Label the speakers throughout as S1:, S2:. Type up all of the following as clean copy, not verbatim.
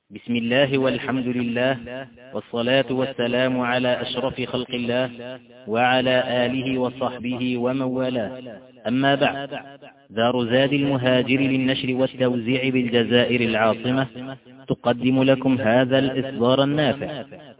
S1: بسم الله والحمد لله، والصلاة والسلام على أشرف خلق الله وعلى آله وصحبه ومن والاه. أما بعد، دار زاد المهاجر للنشر والتوزيع بالجزائر العاصمة تقدم لكم هذا الإصدار النافع.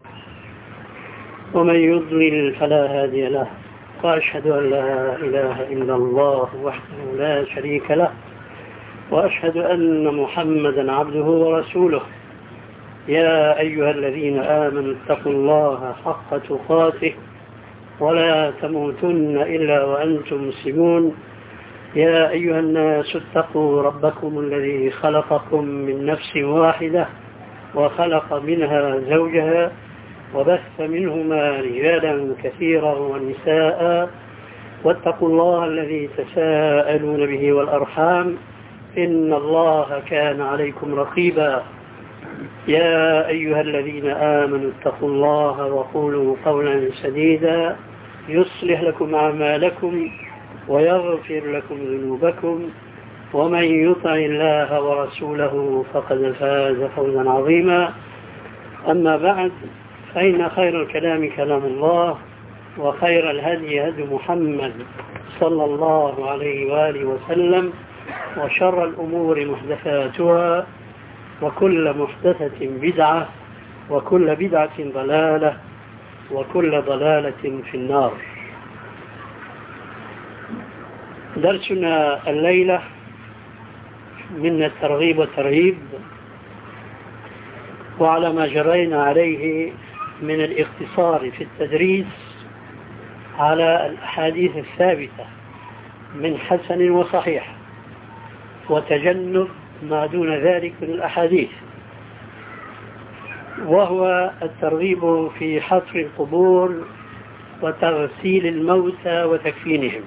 S2: ومن يضلل فلا هادي له، وأشهد أن لا إله إلا الله وحده لا شريك له، وأشهد أن محمدا عبده ورسوله. يا أيها الذين آمنوا اتقوا الله حق تقاته ولا تموتن إلا وأنتم مسلمون. يا أيها الناس اتقوا ربكم الذي خلقكم من نفس واحدة وخلق منها زوجها وبث منهما رجالا كثيرا ونساء، واتقوا الله الذي تساءلون به والأرحام إن الله كان عليكم رقيبا. يا أيها الذين آمنوا اتقوا الله وقولوا قولا سديدا يصلح لكم أعمالكم ويغفر لكم ذنوبكم، ومن يطع الله ورسوله فقد فاز فوزا عظيما. أما بعد، فإن خير الكلام كلام الله، وخير الهدي هدي محمد صلى الله عليه وآله وسلم، وشر الأمور محدثاتها، وكل محدثة بدعة، وكل بدعة ضلالة، وكل ضلالة في النار. درسنا الليلة من الترغيب والترهيب، وعلى ما جرينا عليه من الاختصار في التدريس على الأحاديث الثابتة من حسن وصحيح، وتجنب ما دون ذلك من الأحاديث، وهو الترغيب في حفر القبور وتغسيل الموتى وتكفينهم.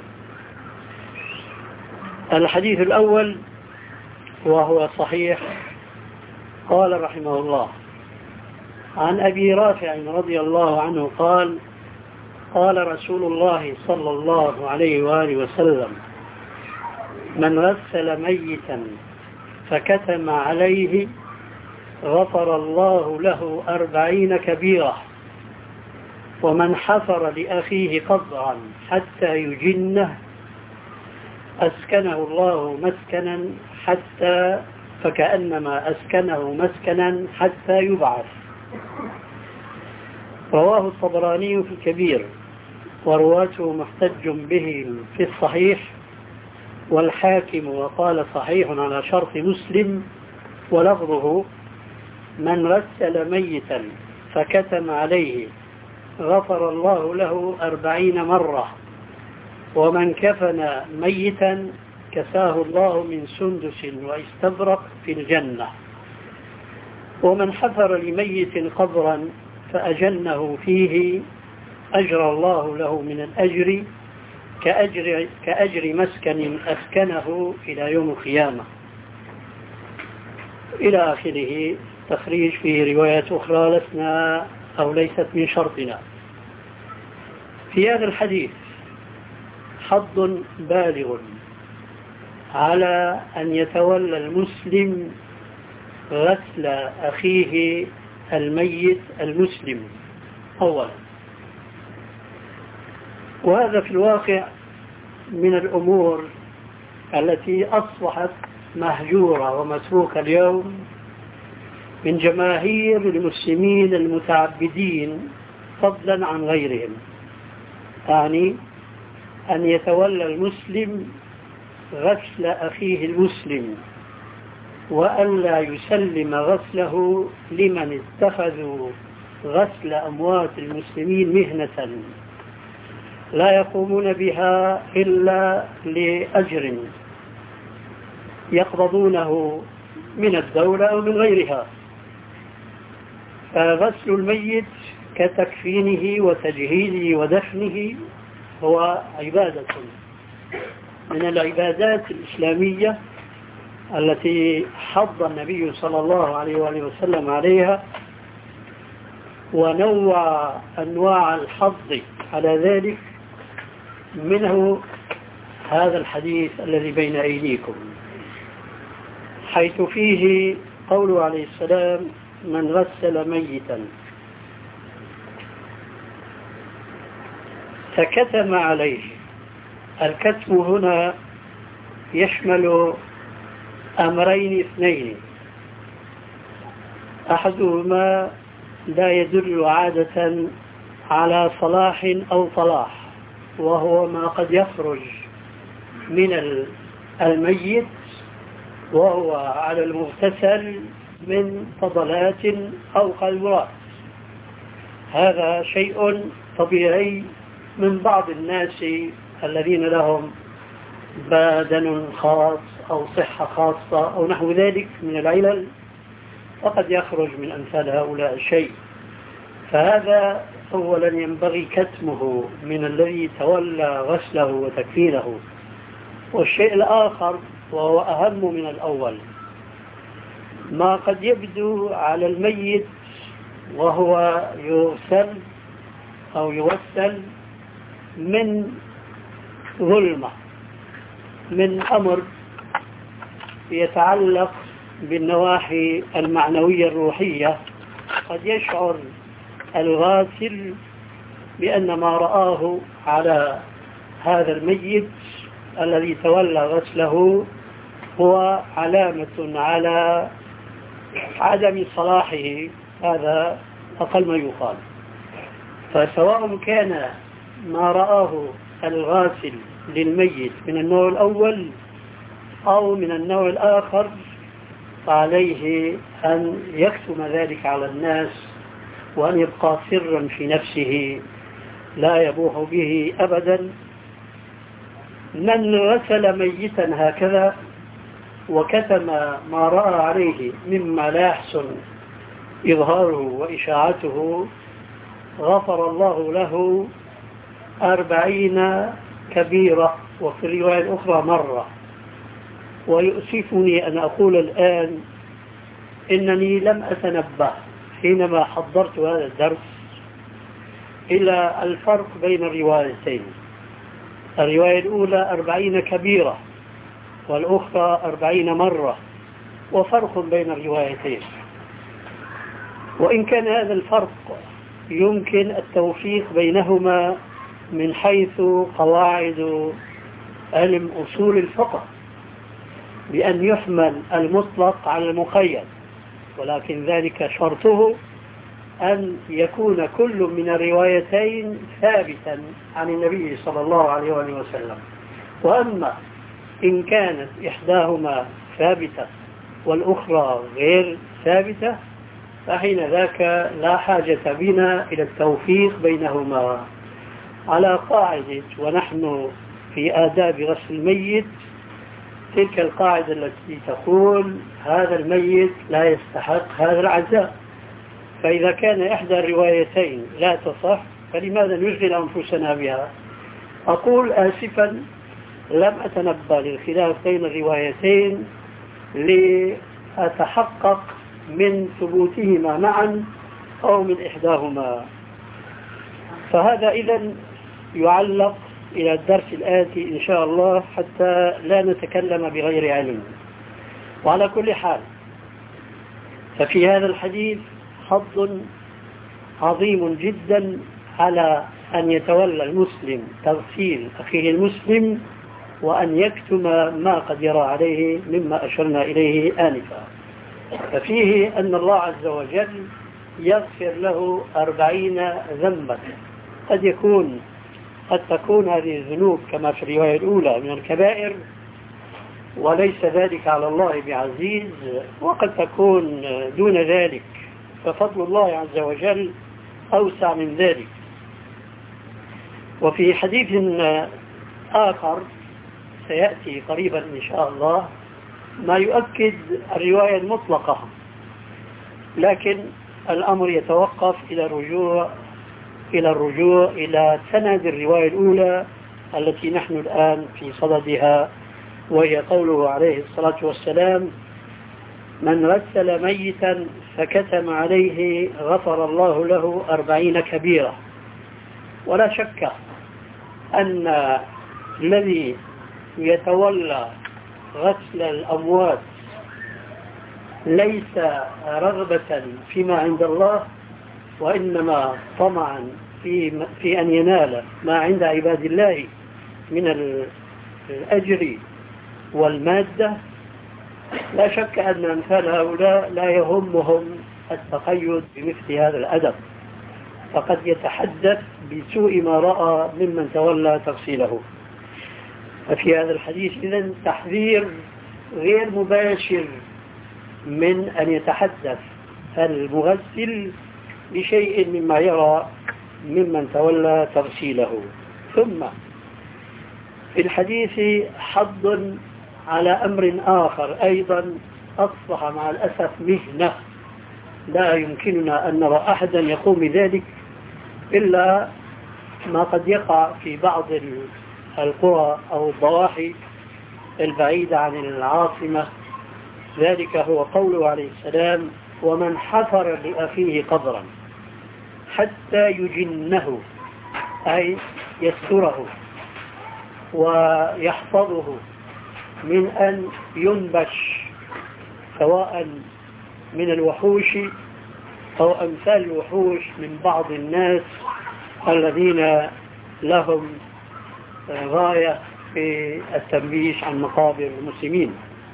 S2: الحديث الأول وهو صحيح، قال رحمه الله عن أبي رافع رضي الله عنه قال: قال رسول الله صلى الله عليه وآله وسلم: من غسل ميتا فكتم عليه غفر الله له 40 كبيرة، ومن حفر لأخيه قبرا حتى يجنه أسكنه الله مسكنا حتى فكأنما أسكنه مسكنا حتى يبعث. رواه الطبراني في الكبير، ورواته محتج به في الصحيح، والحاكم وقال صحيح على شرط مسلم، ولفظه: من غسل ميتا فكتم عليه غفر الله له 40 مرة، ومن كفن ميتا كساه الله من سندس واستبرق في الجنة، ومن حفر لميت قبرا فأجنه فيه أجرى الله له من الأجر كأجر مسكن أسكنه إلى يوم القيامة، إلى آخره. تخريج في روايات أخرى لسنا أو ليست من شرطنا. في هذا الحديث حض بالغ على أن يتولى المسلم غسل أخيه الميت المسلم أولا، وهذا في الواقع من الأمور التي أصبحت مهجورة ومتروكة اليوم من جماهير المسلمين المتعبدين فضلا عن غيرهم. يعني أن يتولى المسلم غسل أخيه المسلم، وألا يسلم غسله لمن اتخذوا غسل أموات المسلمين مهنة لا يقومون بها إلا لأجر يقبضونه من الدولة أو من غيرها. فغسل الميت كتكفينه وتجهيزه ودفنه هو عبادة من العبادات الإسلامية التي حض النبي صلى الله عليه وآله وسلم عليها، ونوع أنواع الحض على ذلك، منه هذا الحديث الذي بين أيديكم، حيث فيه قوله عليه السلام: من غسل ميتا فكتم عليه. الكتم هنا يشمل أمرين اثنين، أحدهما لا يدل عادة على صلاح أو طلاح، وهو ما قد يخرج من الميت وهو على المغتسل من فضلات أو قذورات. هذا شيء طبيعي من بعض الناس الذين لهم بدن خاص أو صحة خاصة أو نحو ذلك من العلل، فقد يخرج من أمثال هؤلاء الشيء. فهذا أولا ينبغي كتمه من الذي تولى غسله وتكفينه. والشيء الآخر وهو أهم من الأول، ما قد يبدو على الميت وهو يغسل أو يغسل من ظلمة، من أمر يتعلق بالنواحي المعنوية الروحية. قد يشعر الغاسل بأن ما رآه على هذا الميت الذي تولى غسله هو علامة على عدم صلاحه، هذا أقل ما يقال. فسواء كان ما رآه الغاسل للميت من النوع الأول أو من النوع الآخر، فعليه أن يكتم ذلك على الناس وأن يبقى سرا في نفسه لا يبوح به أبدا. من غسل ميتا هكذا وكتم ما رأى عليه مما لا يحسن إظهاره وإشاعته، غفر الله له 40 كبيرة، وفي الرواية الأخرى مرة. ويؤسفني أن أقول الآن إنني لم أتنبه حينما حضرت هذا الدرس إلى الفرق بين الروايتين. الرواية الأولى 40 كبيرة والأخرى 40 مرة، وفرق بين الروايتين. وإن كان هذا الفرق يمكن التوفيق بينهما من حيث قواعد علم أصول الفقه بأن يحمل المطلق على المقيد، ولكن ذلك شرطه أن يكون كل من الروايتين ثابتا عن النبي صلى الله عليه وسلم. وأما إن كانت إحداهما ثابتة والأخرى غير ثابتة، فحين ذاك لا حاجة بنا إلى التوفيق بينهما على قاعدة. ونحن في آداب غسل الميت تلك القاعدة التي تقول هذا الميت لا يستحق هذا العزاء. فإذا كان إحدى الروايتين لا تصح فلماذا نشغل أنفسنا بها؟ أقول آسفا لم أتنبه للخلاف بين الروايتين لأتحقق من ثبوتهما معا أو من إحداهما. فهذا إذن يعلق إلى الدرس الآتي إن شاء الله حتى لا نتكلم بغير علم. وعلى كل حال، ففي هذا الحديث حظ عظيم جدا على أن يتولى المسلم تغسيل أخيه المسلم وأن يكتم ما قد يرى عليه مما أشرنا إليه آنفا. ففيه أن الله عز وجل يغفر له 40 ذنبا. قد تكون هذه الذنوب كما في الرواية الأولى من الكبائر وليس ذلك على الله بعزيز، وقد تكون دون ذلك، ففضل الله عز وجل أوسع من ذلك. وفي حديث آخر سيأتي قريبا إن شاء الله ما يؤكد الرواية المطلقة، لكن الأمر يتوقف إلى الرجوع إلى سند الرواية الأولى التي نحن الآن في صددها، وهي قوله عليه الصلاة والسلام: من غسل ميتا فكتم عليه غفر الله له 40 كبيرة. ولا شك أن الذي يتولى غسل الأموات ليس رغبة فيما عند الله، وإنما طمعا في أن ينال ما عند عباد الله من الأجر والمادة، لا شك أن أمثال هؤلاء لا يهمهم التقيد بمثل هذا الأدب، فقد يتحدث بسوء ما رأى ممن تولى تفصيله. ففي هذا الحديث إذن تحذير غير مباشر من أن يتحدث المغسل بشيء مما يرى ممن تولى تغسيله. ثم في الحديث حض على أمر آخر أيضا أصبح مع الأسف مهنة لا يمكننا أن نرى أحدا يقوم بذلك إلا ما قد يقع في بعض القرى أو الضواحي البعيدة عن العاصمة. ذلك هو قوله عليه السلام: ومن حفر لأخيه قبرا حتى يجنه، أي يستره ويحفظه من أن ينبش سواء من الوحوش أو أمثال الوحوش من بعض الناس الذين لهم غاية في التنبيش عن مقابر المسلمين.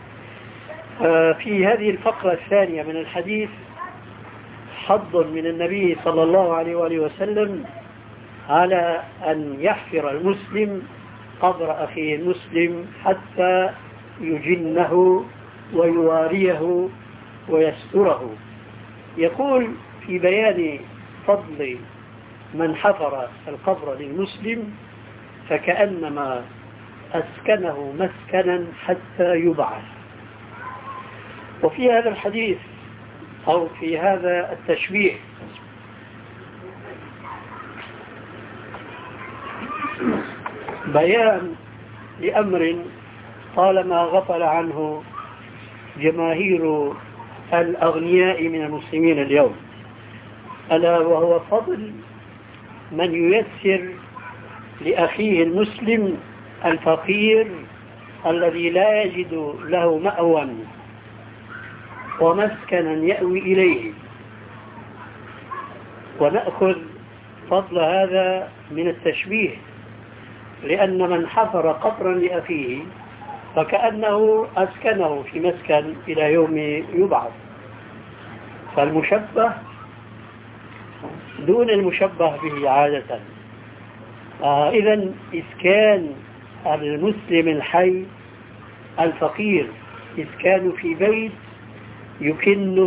S2: في هذه الفقرة الثانية من الحديث حض من النبي صلى الله عليه وآله وسلم على أن يحفر المسلم قبر أخيه المسلم حتى يجنه ويواريه ويستره. يقول في بيان فضل من حفر القبر للمسلم: فكأنما أسكنه مسكنا حتى يبعث. وفي هذا الحديث أو في هذا التشبيه بيان لأمر طالما غفل عنه جماهير الأغنياء من المسلمين اليوم، ألا وهو فضل من ييسر لأخيه المسلم الفقير الذي لا يجد له مأوى ومسكنا يأوي إليه. ونأخذ فضل هذا من التشبيه، لأن من حفر قبرا لأخيه فكأنه أسكنه في مسكن إلى يوم يبعث، فالمشبه دون المشبه به عادة. إذن إسكان المسلم الحي الفقير إسكانه في بيت يكنه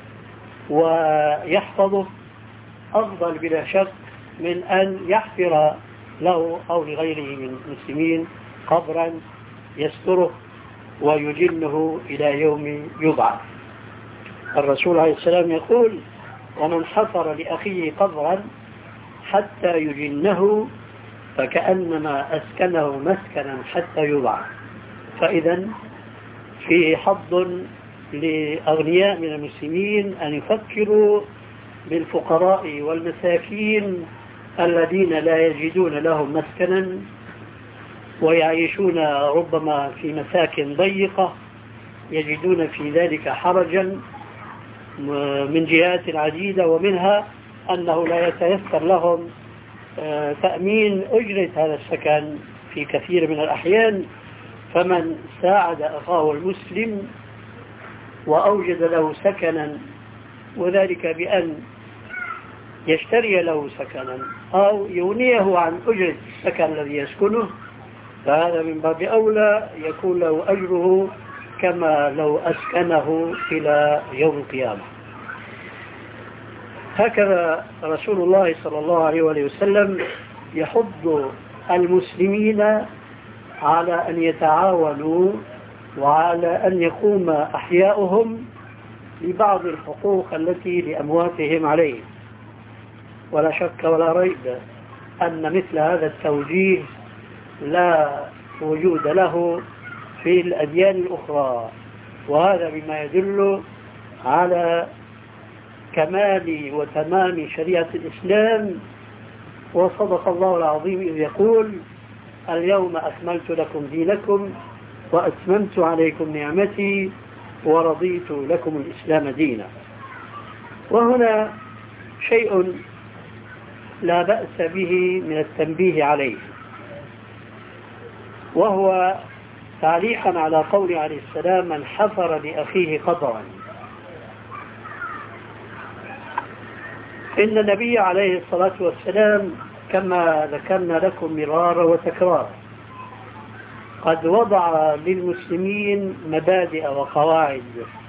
S2: ويحفظه أفضل بلا شك من أن يحفر له أو لغيره من المسلمين قبرا يستره ويجنه إلى يوم يبعث. الرسول عليه السلام يقول: ومن حفر لأخيه قبرا حتى يجنه فكأنما أسكنه مسكنا حتى يبعث. فإذا فيه حظ لأغنياء من المسلمين أن يفكروا بالفقراء والمساكين الذين لا يجدون لهم مسكنا ويعيشون ربما في مساكن ضيقة، يجدون في ذلك حرجا من جهات عديدة، ومنها أنه لا يتيسر لهم تأمين أجرة هذا السكن في كثير من الأحيان. فمن ساعد أخاه المسلم وأوجد له سكنا، وذلك بأن يشتري له سكنا أو يغنيه عن أجرة السكن الذي يسكنه، فهذا من باب أولى يكون له أجره كما لو أسكنه إلى يوم القيامة. هكذا رسول الله صلى الله عليه وسلم يحض المسلمين على أن يتعاونوا وعلى أن يقوم أحياؤهم ببعض الحقوق التي لأمواتهم عليه. ولا شك ولا ريب أن مثل هذا التوجيه لا وجود له في الأديان الأخرى، وهذا بما يدل على كمال وتمام شريعة الإسلام. وصدق الله العظيم إذ يقول: اليوم أكملت لكم دينكم وأتممت عليكم نعمتي ورضيت لكم الإسلام دينا. وهنا شيء لا بأس به من التنبيه عليه، وهو تعليقا على قول عليه السلام: من حفر لأخيه قبرا. إن النبي عليه الصلاة والسلام كما ذكرنا لكم مرارا وتكرارا قد وضع للمسلمين مبادئ وقواعد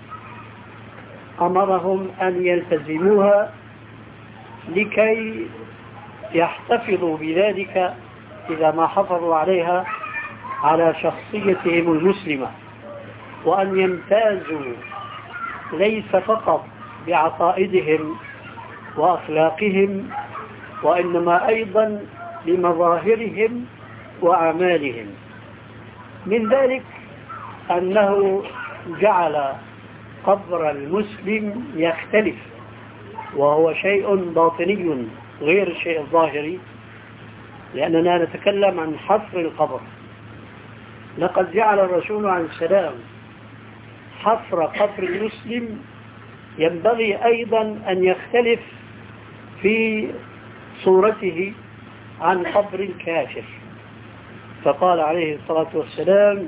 S2: أمرهم أن يلتزموها لكي يحتفظوا بذلك إذا ما حفظوا عليها على شخصيتهم المسلمة، وأن يمتازوا ليس فقط بعقائدهم وأخلاقهم، وإنما أيضا بمظاهرهم وأعمالهم. من ذلك أنه جعل قبر المسلم يختلف، وهو شيء باطني غير الشيء الظاهري، لأننا نتكلم عن حفر القبر. لقد جعل الرسول عليه السلام حفر قبر المسلم ينبغي أيضا أن يختلف في صورته عن قبر الكافر، فقال عليه الصلاة والسلام: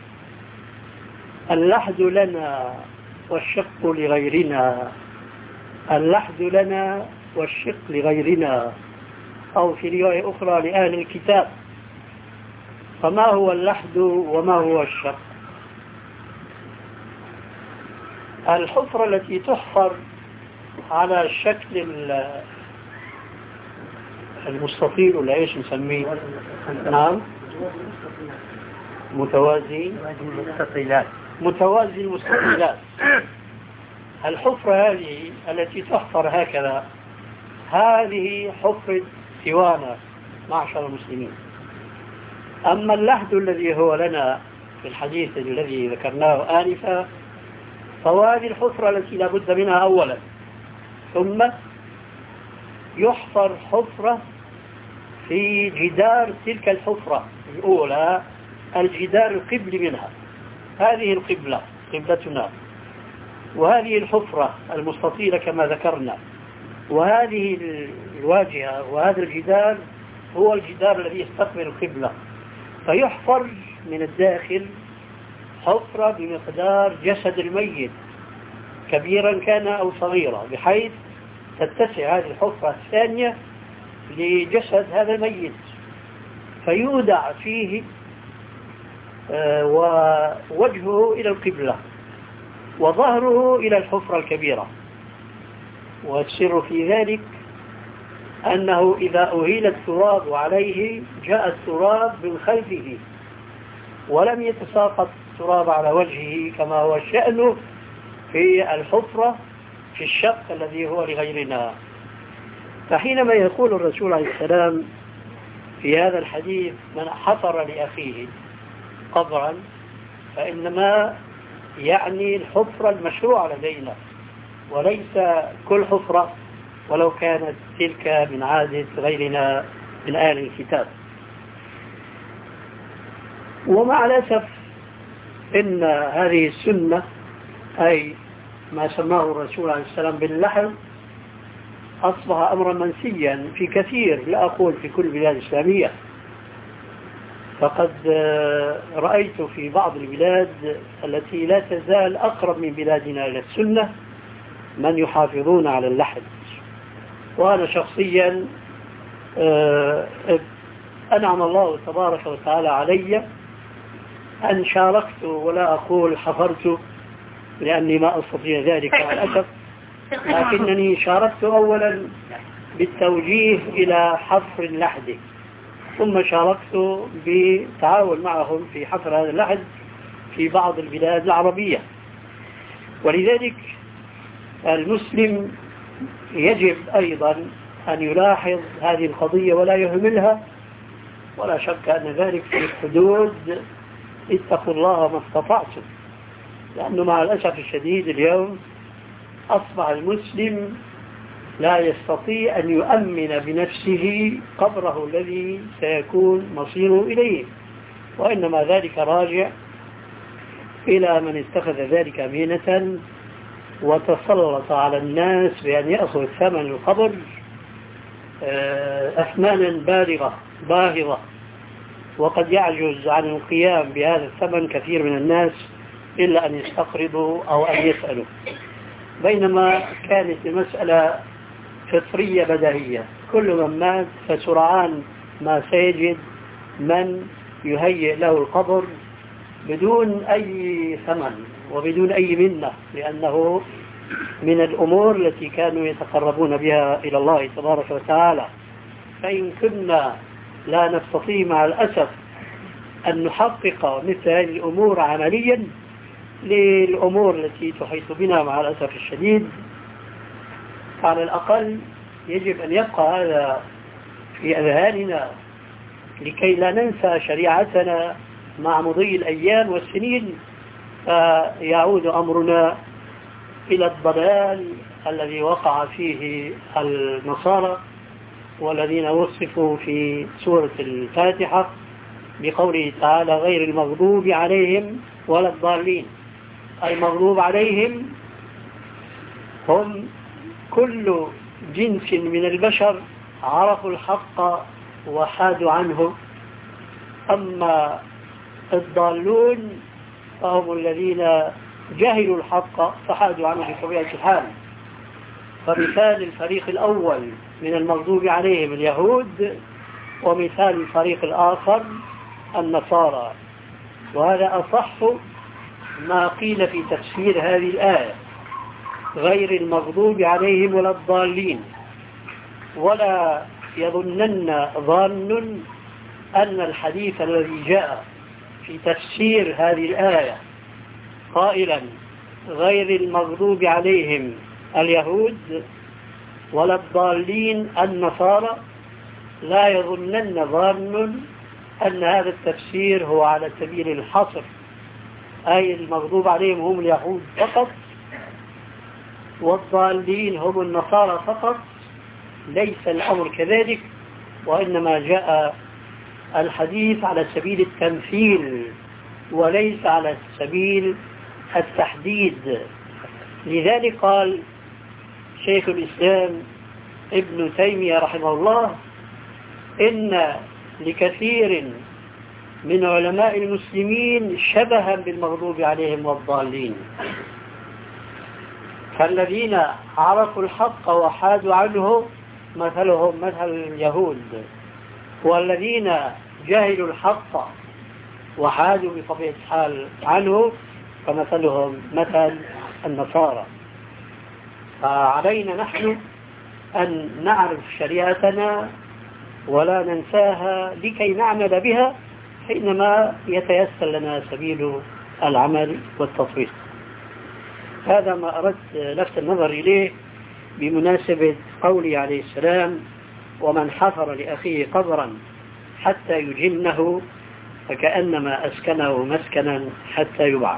S2: اللحد لنا والشق لغيرنا، اللحد لنا والشق لغيرنا، أو في رواية أخرى لأهل الكتاب. فما هو اللحد وما هو الشق؟ الحفرة التي تحفر على الشكل المستطيل، ولا ايش نسميه؟ نعم، متوازي المستطيلات. الحفرة هذه التي تحفر هكذا، هذه حفرة سوانا معشر المسلمين. أما اللحد الذي هو لنا في الحديث الذي ذكرناه آنفا، فهذه الحفرة التي لا بد منها أولا، ثم يحفر حفرة في جدار تلك الحفرة الأولى، الجدار القبل منها، هذه القبلة قبلتنا، وهذه الحفرة المستطيلة كما ذكرنا، وهذه الواجهة، وهذا الجدار هو الجدار الذي يستقبل القبلة. فيحفر من الداخل حفرة بمقدار جسد الميت، كبيرا كان أو صغيرا، بحيث تتسع هذه الحفرة الثانية لجسد هذا الميت، فيودع فيه ووجهه إلى القبلة وظهره إلى الحفرة الكبيرة. والسر في ذلك أنه إذا أهيل التراب عليه جاء التراب من خلفه، ولم يتساقط التراب على وجهه كما هو الشأن في الحفرة في الشق الذي هو لغيرنا. فحينما يقول الرسول عليه السلام في هذا الحديث: من حفر لأخيه قبرا، فإنما يعني الحفرة المشروعة لدينا، وليس كل حفرة ولو كانت تلك من عادة غيرنا من أهل الكتاب. ومع الأسف إن هذه السنة، أي ما سماه الرسول عليه السلام باللحم، أصبح أمرا منسيا في كثير، لا أقول في كل بلاد إسلامية. فقد رأيت في بعض البلاد التي لا تزال أقرب من بلادنا إلى السنة من يحافظون على اللحد. وأنا شخصيا أنعم الله تبارك وتعالى علي أن شاركت، ولا أقول حفرت لأني ما أستطيع ذلك مع الأسف، لكنني شاركت أولا بالتوجيه إلى حفر اللحد، ثم شاركت بالتعاون معهم في حفر هذا اللحد في بعض البلاد العربية. ولذلك المسلم يجب أيضا أن يلاحظ هذه القضية ولا يهملها، ولا شك أن ذلك في حدود اتقوا الله ما استطعتم. لأنه مع الأسف الشديد اليوم أصبح المسلم لا يستطيع أن يؤمن بنفسه قبره الذي سيكون مصيره إليه، وإنما ذلك راجع إلى من اتخذ ذلك مهنة وتسلط على الناس بأن يأخذ ثمن القبر أثمانا باهظة، وقد يعجز عن القيام بهذا الثمن كثير من الناس إلا أن يستقرضوا أو أن يسألوا، بينما كانت المسألة فطرية بديهية. كل من مات فسرعان ما سيجد من يهيئ له القبر بدون أي ثمن وبدون أي منة، لأنه من الأمور التي كانوا يتقربون بها إلى الله تبارك وتعالى. فإن كنا لا نستطيع مع الأسف أن نحقق مثل هذه الأمور عمليا للأمور التي تحيط بنا مع الأسف الشديد، على الأقل يجب أن يبقى هذا في أذهاننا لكي لا ننسى شريعتنا مع مضي الأيام والسنين، فيعود أمرنا إلى الضلال الذي وقع فيه النصارى والذين وصفوا في سورة الفاتحة بقوله تعالى غير المغضوب عليهم ولا الضالين. المغضوب عليهم هم كل جنس من البشر عرفوا الحق وحادوا عنه، أما الضالون فهم الذين جهلوا الحق فحادوا عنه بطبيعة الحال. فمثال الفريق الأول من المغضوب عليهم اليهود، ومثال الفريق الآخر النصارى. وهذا أصح ما قيل في تفسير هذه الآية غير المغضوب عليهم ولا الضالين. ولا يظنن ظان أن الحديث الذي جاء في تفسير هذه الآية قائلا غير المغضوب عليهم اليهود ولا الضالين النصارى، لا يظنن ظان أن هذا التفسير هو على سبيل الحصر، أي المغضوب عليهم هم اليهود فقط والضالين هم النصارى فقط. ليس الأمر كذلك، وإنما جاء الحديث على سبيل التمثيل وليس على سبيل التحديد. لذلك قال شيخ الإسلام ابن تيمية رحمه الله إن لكثير من علماء المسلمين شبها بالمغضوب عليهم والضالين، فالذين عرفوا الحق وحادوا عنه مثلهم مثل اليهود، والذين جهلوا الحق وحادوا بطبيعة الحال عنه فمثلهم مثل النصارى. فعلينا نحن أن نعرف شريعتنا ولا ننساها لكي نعمل بها حينما يتيسر لنا سبيل العمل والتطبيق. هذا ما أردت لفت النظر إليه بمناسبة قوله عليه السلام ومن حفر لأخيه قبرا حتى يجنه فكأنما أسكنه مسكنا حتى يبعث.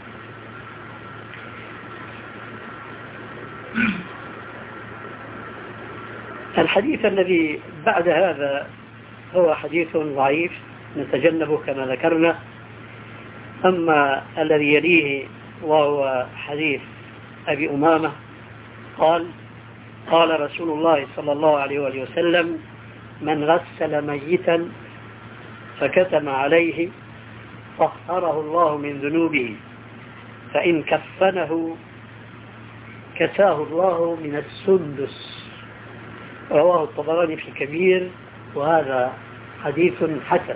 S2: الحديث الذي بعد هذا هو حديث ضعيف نتجنبه كما ذكرنا. أما الذي يليه وهو حديث أبي أمامة قال قال رسول الله صلى الله عليه وآله وسلم من غسل ميتا فكتم عليه طهره الله من ذنوبه فإن كفنه كساه الله من السندس. رواه الطبراني في الكبير، وهذا حديث حسن.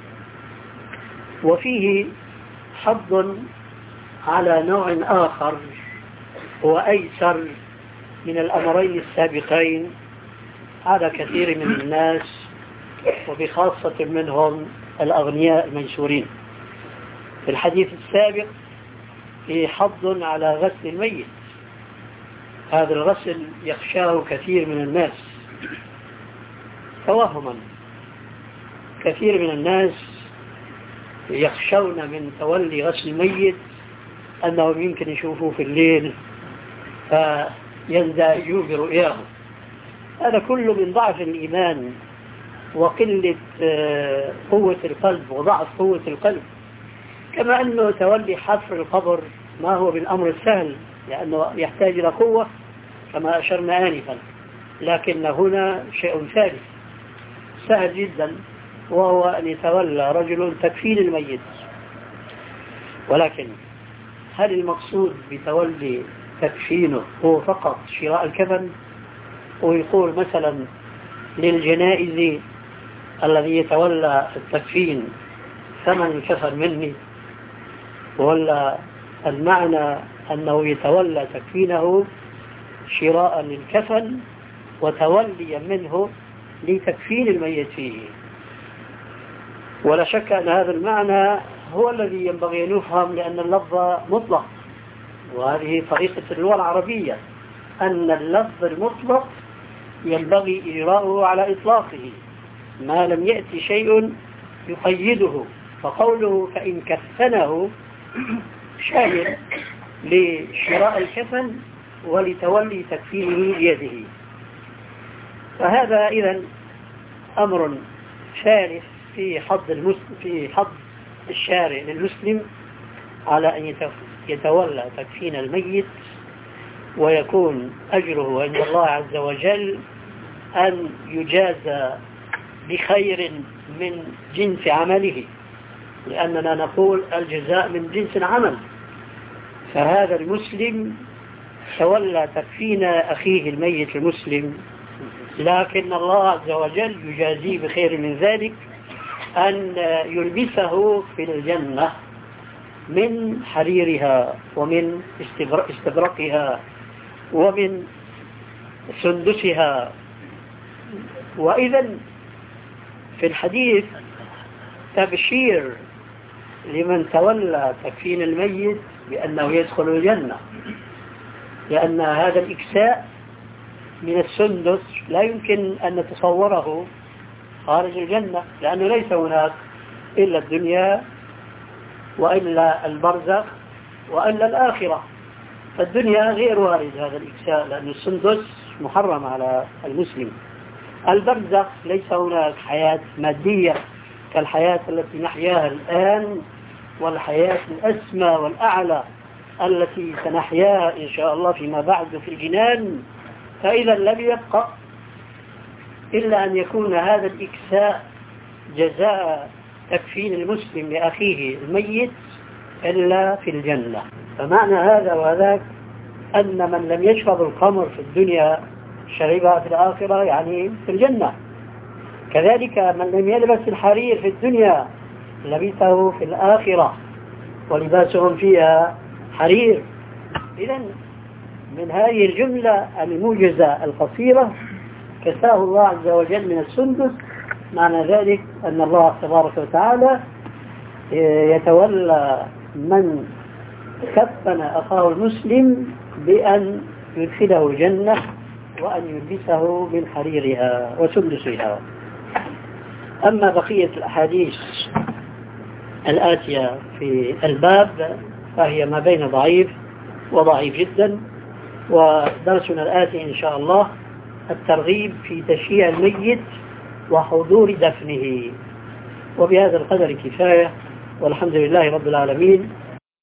S2: وفيه حض على نوع آخر هو أيسر من الأمرين السابقين على كثير من الناس وبخاصة منهم الأغنياء المنشورين. في الحديث السابق فيه حض على غسل الميت، هذا الغسل يخشاه كثير من الناس توهما. كثير من الناس يخشون من تولي غسل الميت أنهم يمكن يشوفوه في الليل فينزعجوا برؤياه. هذا كله من ضعف الإيمان وقلة قوة القلب وضعف قوة القلب. كما أنه تولي حفر القبر ما هو بالأمر السهل، لأنه يحتاج إلى قوة كما أشرنا آنفا، لكن هنا شيء ثالث سهل جدا، وهو أن يتولى رجل تكفين الميت. ولكن هل المقصود بتولي تكفينه هو فقط شراء الكفن، ويقول مثلا للجنائز الذي يتولى التكفين ثمن الكفن مني، ولا المعنى أنه يتولى تكفينه شراء للكفن وتوليا منه لتكفين الميت فيه؟ ولا شك أن هذا المعنى هو الذي ينبغي أن يفهم، لأن اللفظ مطلق، وهذه طريقة اللغة العربية، أن اللفظ المطلق ينبغي إجراؤه على إطلاقه ما لم يأتي شيء يقيده. فقوله فإن كفنه شامل لشراء الكفن ولتولي تكفينه بيده. فهذا إذن أمر ثالث في حظ الشارع للمسلم على أن يتولى تكفين الميت، ويكون أجره عند الله عز وجل أن يجازى بخير من جنس عمله، لأننا نقول الجزاء من جنس العمل. فهذا المسلم تولى تكفين أخيه الميت المسلم، لكن الله عز وجل يجازيه بخير من ذلك، أن يلبسه في الجنة من حريرها ومن استبرقها ومن سندسها. وإذا في الحديث تبشير لمن تولى تكفين الميت بأنه يدخل الجنة، لأن هذا الإكساء من السندس لا يمكن أن نتصوره خارج الجنة، لأنه ليس هناك إلا الدنيا وإلا البرزخ وإلا الآخرة. فالدنيا غير وارد هذا الإكساء، لأن السندس محرم على المسلم. البرزخ ليس هناك حياة مادية كالحياة التي نحياها الآن، والحياة الأسمى والأعلى التي سنحياها إن شاء الله فيما بعد في الجنان. فإذا لم يبقى إلا أن يكون هذا الإكساء جزاء تكفين المسلم لأخيه الميت إلا في الجنة. فمعنى هذا وذاك أن من لم يشرب الخمر في الدنيا شربها في الآخرة، يعني في الجنة. كذلك من لم يلبس الحرير في الدنيا لبسه في الآخرة، ولباسهم فيها حرير. إذن من هذه الجملة الموجزة القصيرة كساه الله عز وجل من السندس، معنى ذلك أن الله تبارك وتعالى يتولى من كفن أخاه المسلم بأن يدخله الجنة وأن يلبسه من حريرها وسندسها. أما بقية الأحاديث الآتية في الباب فهي ما بين ضعيف وضعيف جدا. ودرسنا الآتي إن شاء الله الترغيب في تشييع الميت وحضور دفنه. وبهذا القدر كفاية، والحمد لله رب العالمين.